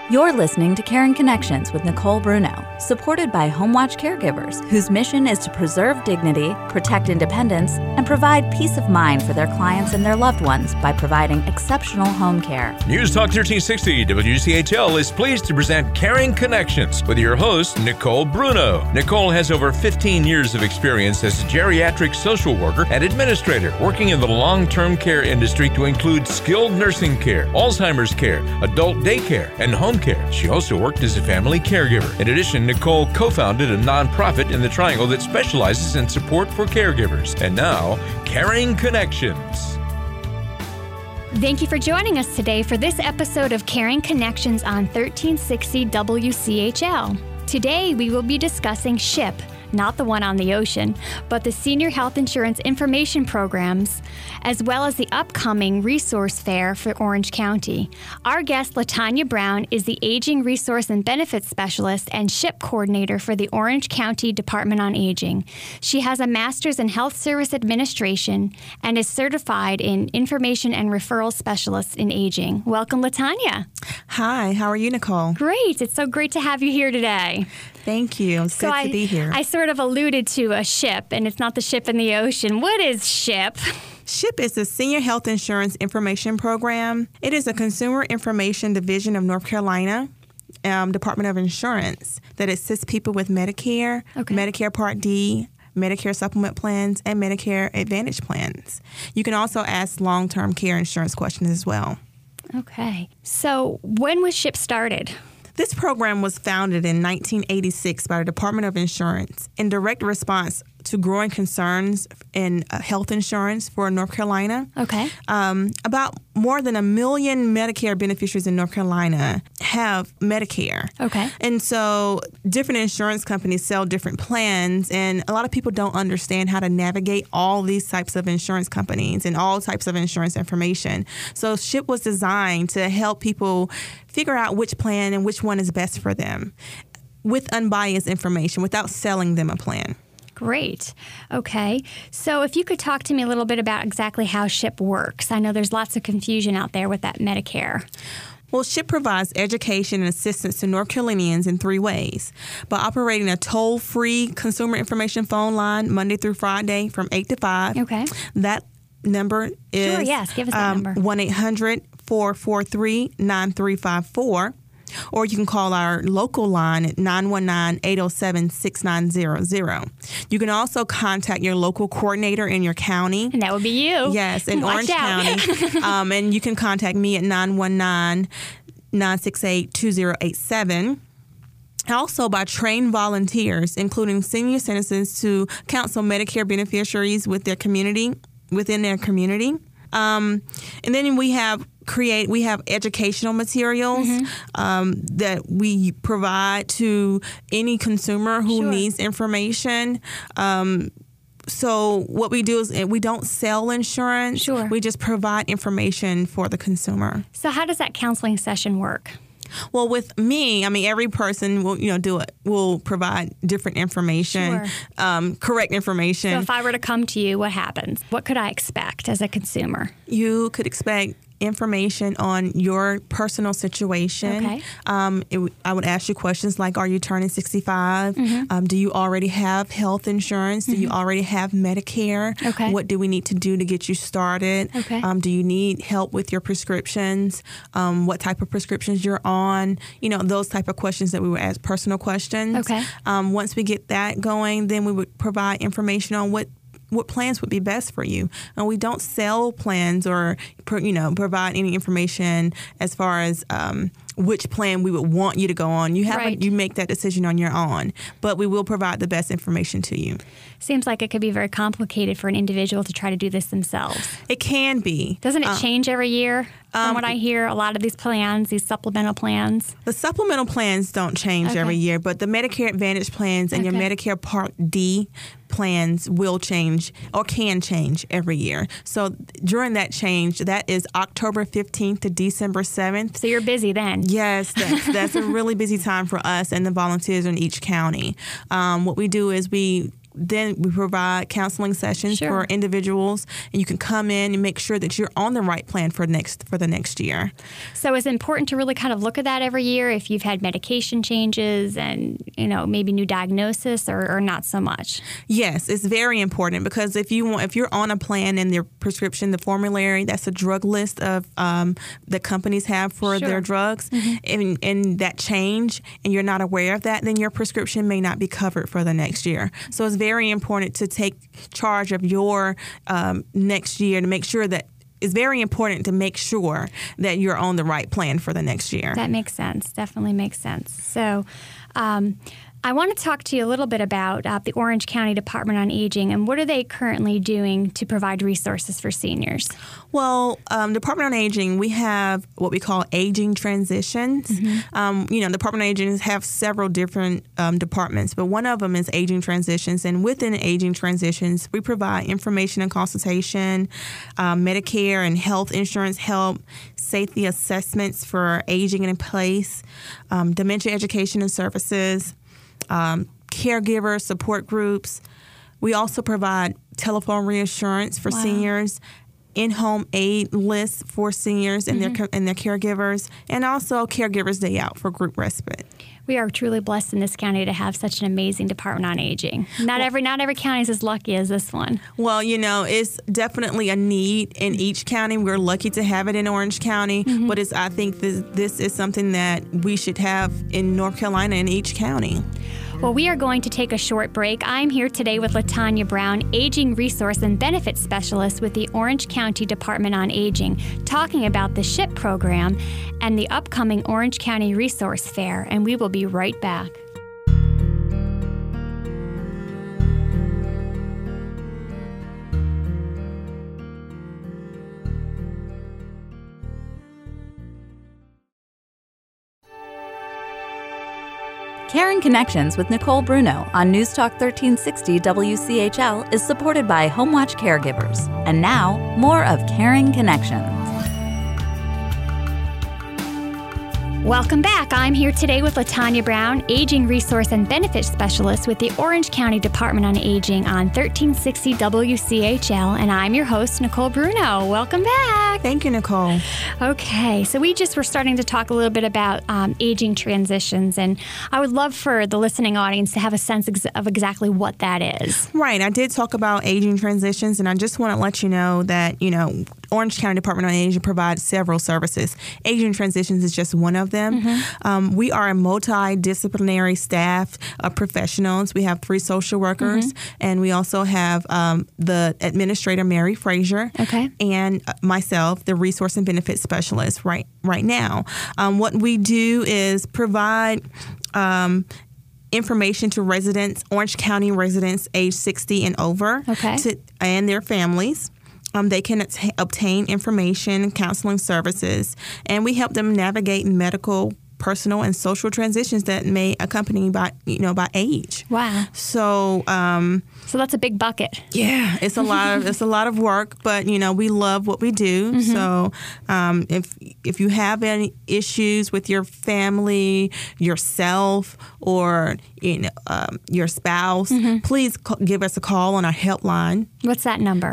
You're listening to Caring Connections with Nicole Bruno, supported by HomeWatch Caregivers, whose mission is to preserve dignity, protect independence, and provide peace of mind for their clients and their loved ones by providing exceptional home care. News Talk 1360 WCHL is pleased to present Caring Connections with your host, Nicole Bruno. Nicole has over 15 years of experience as a geriatric social worker and administrator, working in the long-term care industry to include skilled nursing care, Alzheimer's care, adult daycare, and home care. She also worked as a family caregiver. In addition, Nicole co-founded a nonprofit in the Triangle that specializes in support for caregivers. And now, Caring Connections. Thank you for joining us today for this episode of Caring Connections on 1360 WCHL. Today, we will be discussing SHIP, not the one on the ocean, but the Senior Health Insurance Information Programs, as well as the upcoming Resource Fair for Orange County. Our guest, LaTanya Brown, is the Aging Resource and Benefits Specialist and SHIP Coordinator for the Orange County Department on Aging. She has a Master's in Health Service Administration and is certified in Information and Referral Specialist in Aging. Welcome, LaTanya. Hi, how are you, Nicole? Great. It's so great to have you here today. Thank you. It's good to be here. I sort of alluded to a ship, and it's not the ship in the ocean. What is SHIP? SHIP is the Senior Health Insurance Information Program. It is a consumer information division of North Carolina Department of Insurance that assists people with Medicare, Medicare Part D, Medicare Supplement plans, and Medicare Advantage plans. You can also ask long-term care insurance questions as well. Okay. So when was SHIP started? This program was founded in 1986 by the Department of Insurance in direct response to growing concerns in health insurance for North Carolina. Okay. About more than 1 million Medicare beneficiaries in North Carolina have Medicare. Okay. And so different insurance companies sell different plans, and a lot of people don't understand how to navigate all these types of insurance companies and all types of insurance information. So SHIP was designed to help people figure out which plan and which one is best for them with unbiased information without selling them a plan. Great. Okay. So if you could talk to me a little bit about exactly how SHIP works. I know there's lots of confusion out there with that Medicare. Well, SHIP provides education and assistance to North Carolinians in 3 ways. By operating a toll-free consumer information phone line Monday through Friday from 8 to 5. Okay. That number is Sure, yes. Give us that number. 1-800-443-9354. Or you can call our local line at 919-807-6900. You can also contact your local coordinator in your county. And that would be you. Yes, in Orange County. And you can contact me at 919-968-2087. Also by trained volunteers, including senior citizens, to counsel Medicare beneficiaries within their community. And then we have educational materials that we provide to any consumer who needs information. So what we do is we don't sell insurance. Sure. We just provide information for the consumer. So how does that counseling session work? Well, with me, every person will provide different information, correct information. So if I were to come to you, what happens? What could I expect as a consumer? You could expect information on your personal situation. Okay. I would ask you questions like, are you turning 65? Do you already have health insurance? Do you already have Medicare? Okay. What do we need to do to get you started? Okay. Do you need help with your prescriptions? What type of prescriptions you're on? Those type of questions that we would ask, personal questions. Okay. Once we get that going, then we would provide information on what plans would be best for you. And we don't sell plans or, provide any information as far as which plan we would want you to go on. You make that decision on your own, but we will provide the best information to you. Seems like it could be very complicated for an individual to try to do this themselves. It can be. Doesn't it change every year? From what I hear, a lot of these plans, these supplemental plans. The supplemental plans don't change every year, but the Medicare Advantage plans and your Medicare Part D plans will change or can change every year. So during that change, that is October 15th to December 7th. So you're busy then. Yes, that's a really busy time for us and the volunteers in each county. What we do is we then we provide counseling sessions Sure. for individuals, and you can come in and make sure that you're on the right plan for the next year. So it's important to really kind of look at that every year if you've had medication changes and, maybe new diagnosis or not so much. Yes, it's very important because if you're on a plan and their prescription, the formulary, that's a drug list of that companies have for Sure. their drugs, and that change, and you're not aware of that, then your prescription may not be covered for the next year. So it's very important to take charge of your next year to make sure that it's very important to make sure that you're on the right plan for the next year. That makes sense. Definitely makes sense. So I want to talk to you a little bit about the Orange County Department on Aging and what are they currently doing to provide resources for seniors? Well, Department on Aging, we have what we call aging transitions. Department on Aging have several different departments, but one of them is aging transitions. And within aging transitions, we provide information and consultation, Medicare and health insurance help, safety assessments for aging in place, dementia education and services, caregiver support groups. We also provide telephone reassurance for seniors, in-home aid lists for seniors and their caregivers, and also Caregivers Day Out for group respite. We are truly blessed in this county to have such an amazing Department on Aging. Not every county is as lucky as this one. Well, it's definitely a need in each county. We're lucky to have it in Orange County, but I think this is something that we should have in North Carolina in each county. Well, we are going to take a short break. I'm here today with LaTanya Brown, Aging Resource and Benefits Specialist with the Orange County Department on Aging, talking about the SHIP program and the upcoming Orange County Resource Fair, and we will be right back. Caring Connections with Nicole Bruno on News Talk 1360 WCHL is supported by HomeWatch Caregivers. And now, more of Caring Connections. Welcome back. I'm here today with LaTanya Brown, Aging Resource and Benefits Specialist with the Orange County Department on Aging on 1360 WCHL, and I'm your host, Nicole Bruno. Welcome back. Thank you, Nicole. Okay, so we just were starting to talk a little bit about aging transitions, and I would love for the listening audience to have a sense of exactly what that is. Right. I did talk about aging transitions, and I just want to let you know that, Orange County Department on Aging provides several services. Aging transitions is just one of them. We are a multidisciplinary staff of professionals. We have 3 social workers, and we also have the administrator, Mary Frazier, and myself, the resource and benefits specialist right now. What we do is provide information to residents, Orange County residents age 60 and over, and their families. They can obtain information, counseling services, and we help them navigate medical, personal, and social transitions that may accompany by age. Wow. So that's a big bucket. Yeah, it's a lot of work, but we love what we do. So if you have any issues with your family, yourself, or your spouse, please give us a call on our helpline. What's that number?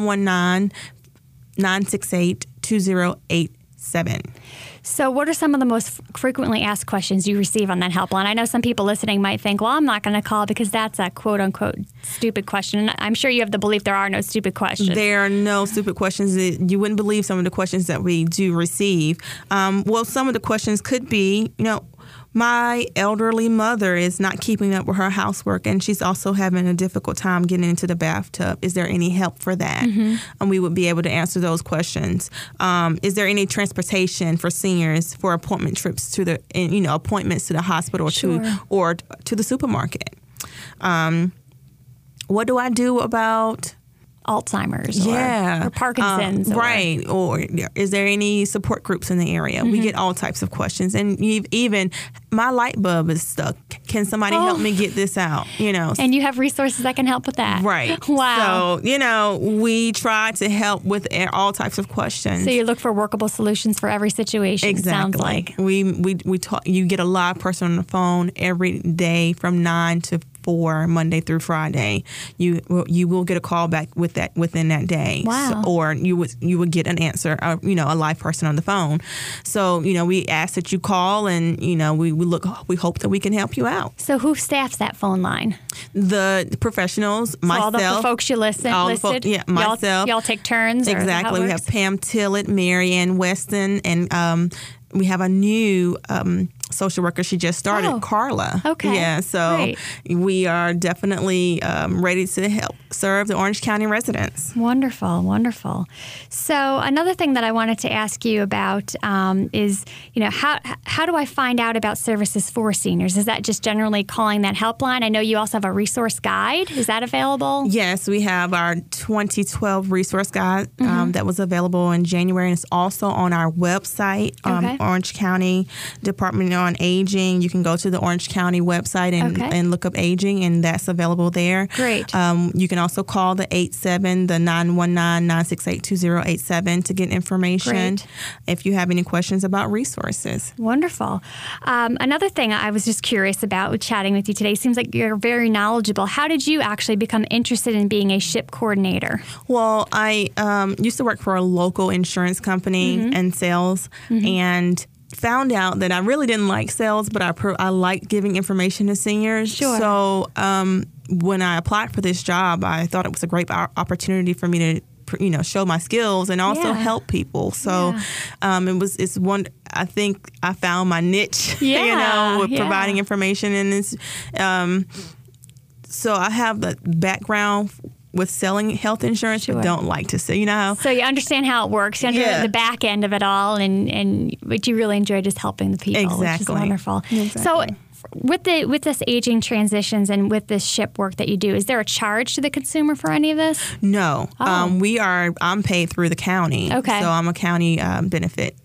919-968-2087. So what are some of the most frequently asked questions you receive on that helpline? I know some people listening might think, well, I'm not going to call because that's a quote-unquote stupid question. And I'm sure you have the belief there are no stupid questions. There are no stupid questions. You wouldn't believe some of the questions that we do receive. Well, some of the questions could be, my elderly mother is not keeping up with her housework, and she's also having a difficult time getting into the bathtub. Is there any help for that? And we would be able to answer those questions. Is there any transportation for seniors for appointment trips to the, appointments to the hospital or to the supermarket? What do I do about Alzheimer's or Parkinson's. Right. Or is there any support groups in the area? We get all types of questions. And even my light bulb is stuck. Can somebody help me get this out? And you have resources that can help with that. Right. Wow. So, we try to help with all types of questions. So you look for workable solutions for every situation. Exactly. Sounds like. We talk. You get a live person on the phone every day from 9 to 4 Monday through Friday. You will get a call back within that day. Wow. Or you would get an answer, a live person on the phone. So, we ask that you call, and, we hope that we can help you out. So who staffs that phone line? The professionals, myself. All the folks you listed? Myself. Y'all take turns? Exactly. We have Pam Tillett, Marianne Weston, and we have a new social worker. She just started, Carla. Okay. Yeah, so great. We are definitely ready to help serve the Orange County residents. Wonderful, wonderful. So another thing that I wanted to ask you about is, how do I find out about services for seniors? Is that just generally calling that helpline? I know you also have a resource guide. Is that available? Yes, we have our 2012 resource guide that was available in January, and it's also on our website, Orange County Department on Aging. You can go to the Orange County website and look up aging, and that's available there. Great. You can also call the 919-968-2087 to get information. Great. If you have any questions about resources. Wonderful. Another thing I was just curious about chatting with you today, seems like you're very knowledgeable. How did you actually become interested in being a SHIP coordinator? Well, I used to work for a local insurance company and sales, and found out that I really didn't like sales, but I liked giving information to seniors. Sure. So when I applied for this job, I thought it was a great opportunity for me to show my skills and also help people. So it's one. I think I found my niche. With providing information, and it's so I have the background with selling health insurance, but don't like to say, So you understand how it works. You understand the back end of it all, and what you really enjoy just helping the people, which is wonderful. Exactly. So with this aging transitions and with this SHIP work that you do, is there a charge to the consumer for any of this? No. I'm paid through the county. Okay. So I'm a county benefit.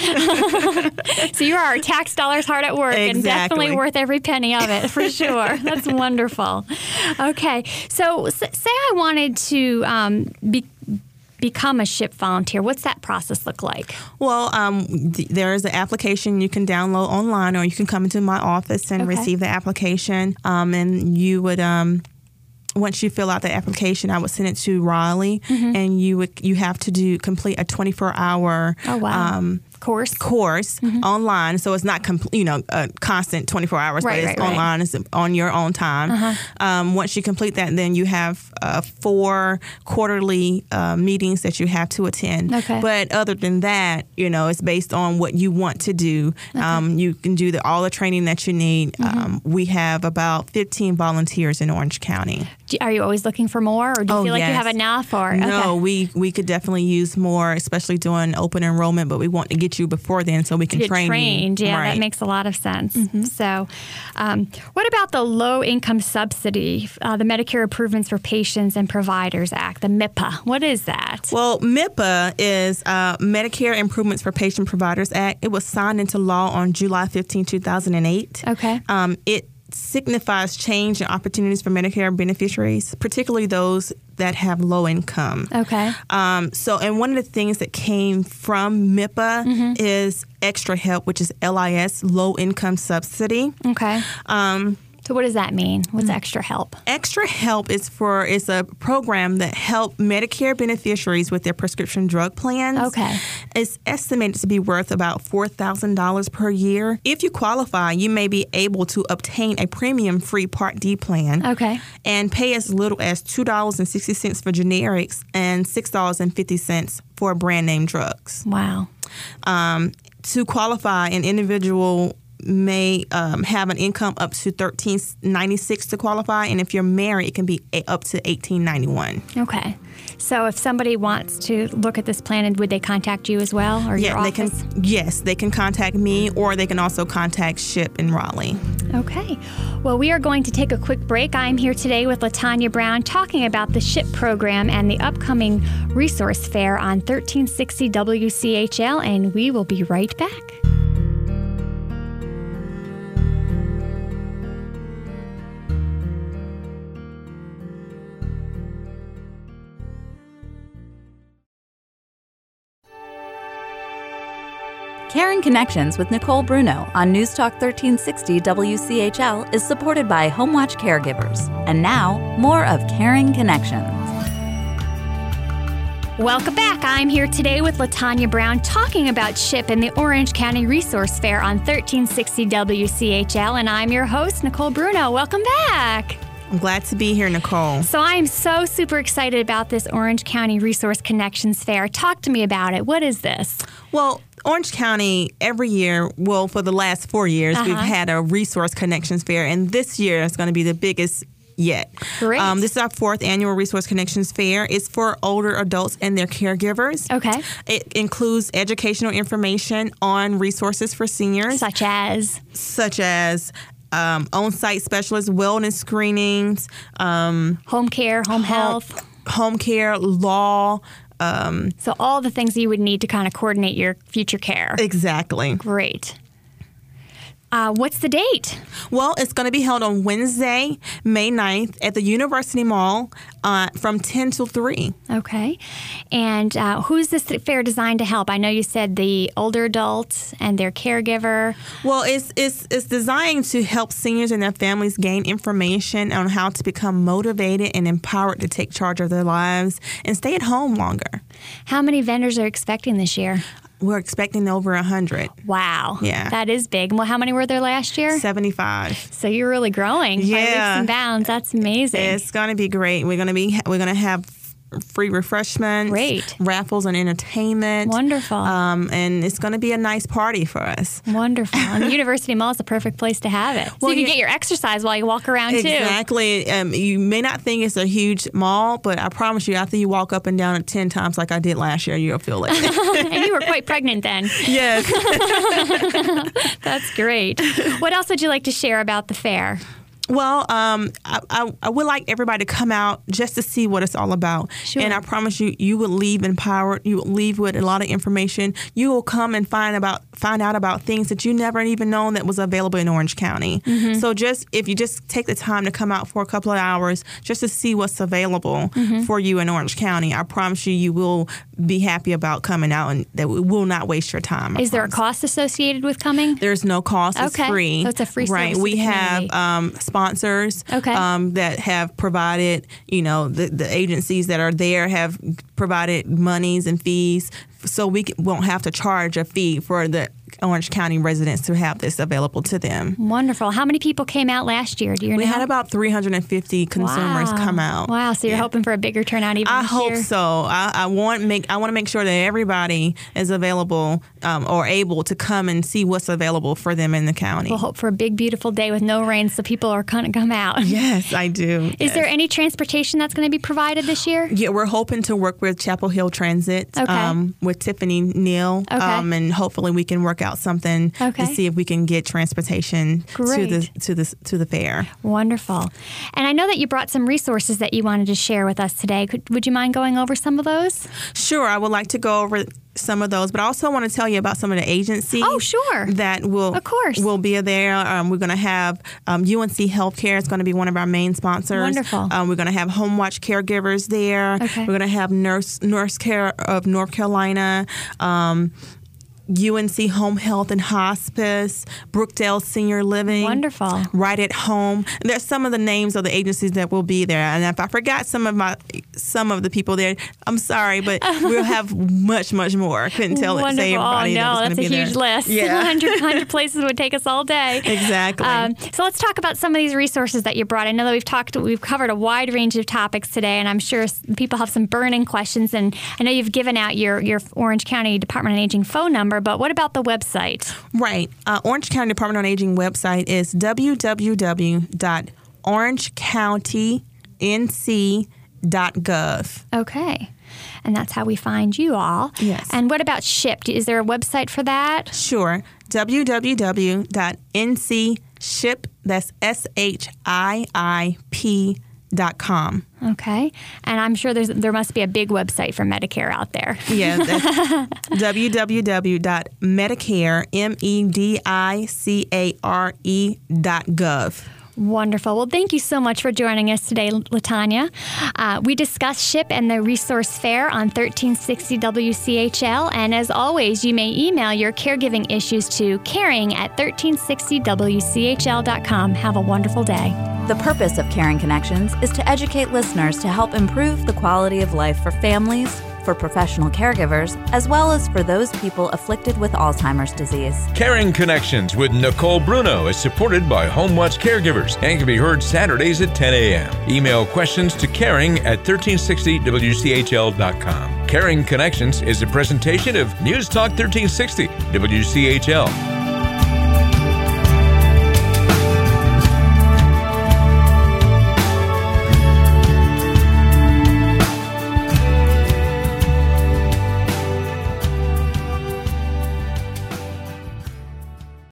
So you are tax dollars hard at work, and definitely worth every penny of it, for sure. That's wonderful. Okay. So say I wanted to become a SHIP volunteer. What's that process look like? Well, there's an application you can download online, or you can come into my office and receive the application. And you would, once you fill out the application, I would send it to Raleigh, and you have to complete a 24-hour course online. So it's not a constant 24 hours, but it's online. It's on your own time. Once you complete that, then you have 4 quarterly meetings that you have to attend. Okay. But other than that, it's based on what you want to do. You can do all the training that you need. We have about 15 volunteers in Orange County. Are you always looking for more, or do you feel like you have enough? Or no, we could definitely use more, especially during open enrollment. But we want to get you before then, so we can train trained. you. Yeah, that makes a lot of sense. So, what about the Low Income Subsidy, the Medicare Improvements for Patients and Providers Act, the MIPA? What is that? Well, MIPA is Medicare Improvements for Patient Providers Act. It was signed into law on July 15, 2008. Okay. It signifies change and opportunities for Medicare beneficiaries, particularly those that have low income. Okay. And one of the things that came from MIPA is Extra Help, which is LIS, Low Income Subsidy. Okay. So what does that mean? What's Extra Help? Extra Help is a program that helps Medicare beneficiaries with their prescription drug plans. Okay. It's estimated to be worth about $4,000 per year. If you qualify, you may be able to obtain a premium-free Part D plan. Okay. And pay as little as $2.60 for generics and $6.50 for brand name drugs. Wow. To qualify, an individual may have an income up to $1,396 to qualify, and if you're married, it can be up to $1,891. Okay. So if somebody wants to look at this plan, would they contact you as well, or your office? They can contact me, or they can also contact SHIP in Raleigh. Okay. Well, we are going to take a quick break. I'm here today with LaTanya Brown talking about the SHIP program and the upcoming resource fair on 1360 WCHL, and we will be right back. Caring Connections with Nicole Bruno on News Talk 1360 WCHL is supported by HomeWatch Caregivers. And now, more of Caring Connections. Welcome back. I'm here today with LaTanya Brown talking about SHIP and the Orange County Resource Fair on 1360 WCHL, and I'm your host, Nicole Bruno. Welcome back. I'm glad to be here, Nicole. So I'm so super excited about this Orange County Resource Connections Fair. Talk to me about it. What is this? Well, Orange County, every year, well, for the last 4 years, we've had a Resource Connections Fair, and this year is going to be the biggest yet. Great. This is our 4th annual Resource Connections Fair. It's for older adults and their caregivers. Okay. It includes educational information on resources for seniors. Such as on-site specialists, wellness screenings, home care, home health. Home care, law. So all the things that you would need to kind of coordinate your future care. Exactly. Great. What's the date? Well, it's going to be held on Wednesday, May 9th at the University Mall from 10 till 3. Okay. And who's this fair designed to help? I know you said the older adults and their caregiver. Well, it's designed to help seniors and their families gain information on how to become motivated and empowered to take charge of their lives and stay at home longer. How many vendors are expecting this year? We're expecting over 100. Wow. Yeah. That is big. Well, how many were there last year? 75. So you're really growing. By leaps and bounds. That's amazing. It's going to be great. We're going to have free refreshments, great raffles and entertainment. Wonderful. And it's going to be a nice party for us. Wonderful. And the University Mall is the perfect place to have it. So you can get your exercise while you walk around, exactly. too. Exactly. You may not think it's a huge mall, but I promise you, after you walk up and down it 10 times like I did last year, you'll feel it. And you were quite pregnant then. Yes. That's great. What else would you like to share about the fair? Well, I would like everybody to come out just to see what it's all about. Sure. And I promise you, you will leave empowered. You will leave with a lot of information. You will come and find out about things that you never even known that was available in Orange County. Mm-hmm. So if you just take the time to come out for a couple of hours just to see what's available for you in Orange County, I promise you, you will be happy about coming out and that we will not waste your time. Is there a cost associated with coming? There's no cost. It's free. So it's a free service. Right. We have sponsors that have provided, the agencies that are there have provided monies and fees, so we won't have to charge a fee for the Orange County residents to have this available to them. Wonderful. How many people came out last year? Do you know? We had about 350 consumers come out. Wow. So you're hoping for a bigger turnout even this year? I hope so. I want to make sure that everybody is available or able to come and see what's available for them in the county. We'll hope for a big, beautiful day with no rain so people are going to come out. Yes, I do. Is there any transportation that's going to be provided this year? Yeah, we're hoping to work with Chapel Hill Transit with Tiffany Neal, and hopefully we can work out something to see if we can get transportation to the fair. Wonderful. And I know that you brought some resources that you wanted to share with us today. Would you mind going over some of those? Sure, I would like to go over some of those, but I also want to tell you about some of the agencies. Oh, sure. That will be there. We're going to have UNC Healthcare is going to be one of our main sponsors. Wonderful. We're going to have HomeWatch Caregivers there. Okay. We're going to have Nurse Care of North Carolina. UNC Home Health and Hospice, Brookdale Senior Living. Wonderful. Right at Home. There's some of the names of the agencies that will be there. And if I forgot some of the people there, I'm sorry, but we'll have much, much more. I couldn't say everybody that was going to be there. That's a huge list. Yeah. 100 places would take us all day. Exactly. So let's talk about some of these resources that you brought. I know that we've covered a wide range of topics today, and I'm sure people have some burning questions. And I know you've given out your Orange County Department on Aging phone number, but what about the website? Right. Orange County Department on Aging website is www.orangecountync.gov. Okay. And that's how we find you all. Yes. And what about SHIP? Is there a website for that? Sure. www.ncship, that's SHIIP.com. Okay. And I'm sure there must be a big website for Medicare out there. Yeah, that's www.medicare.gov. Wonderful. Well, thank you so much for joining us today, LaTanya. We discussed SHIP and the resource fair on 1360 WCHL. And as always, you may email your caregiving issues to caring@1360WCHL.com. Have a wonderful day. The purpose of Caring Connections is to educate listeners to help improve the quality of life for families, for professional caregivers, as well as for those people afflicted with Alzheimer's disease. Caring Connections with Nicole Bruno is supported by HomeWatch Caregivers and can be heard Saturdays at 10 a.m. Email questions to caring@1360WCHL.com. Caring Connections is a presentation of News Talk 1360 WCHL.